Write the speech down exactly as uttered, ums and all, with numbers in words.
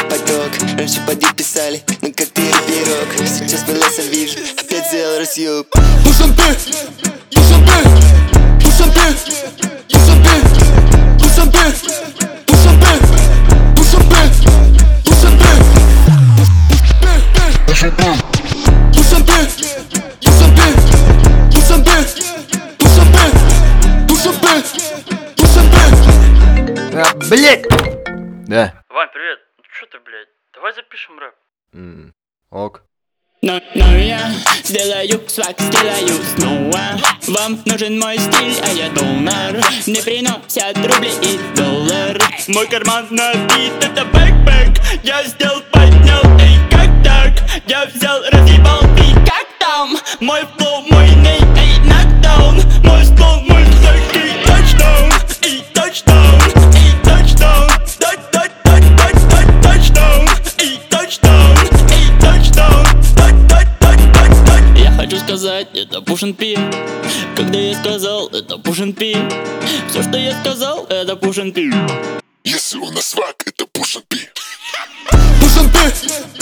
поток. Раньше поди писали, ну как ты пирог. Сейчас по лесам вижу, опять сделал разъеб. Пушампе, пушампе, пушампе, пушампе, пушампе, пушампе, пушампе, пушампе, пушампе, пушампе, пушампе, пушампе, пушампе, пушампе. А, блять! Да. Вань, привет. Ну чё ты, блядь? Давай запишем рэп. М, ок. Но, но я сделаю свак, сделаю снова. Вам нужен мой стиль, а я донор. Не приносят рубли и доллар. Мой карман набит, это бэкпэк. Я сделал, поднял, эй, как так? Я взял, разъебал, ты как там? Мой флоу, мой ней, эй, нокдаун. Мой ствол, мой такой тачдаун. Эй, тачдаун, эй, тачдаун. Тач, тач, тач, тач, тач, тачдаун. Эй, тачдаун, эй, тачдаун. Я хочу сказать, это Пушин Пи. Когда я сказал, это Пушин Пи. Все, что я сказал, это Пушин Пи. Если у нас свак, это Пушампе. Пушампе,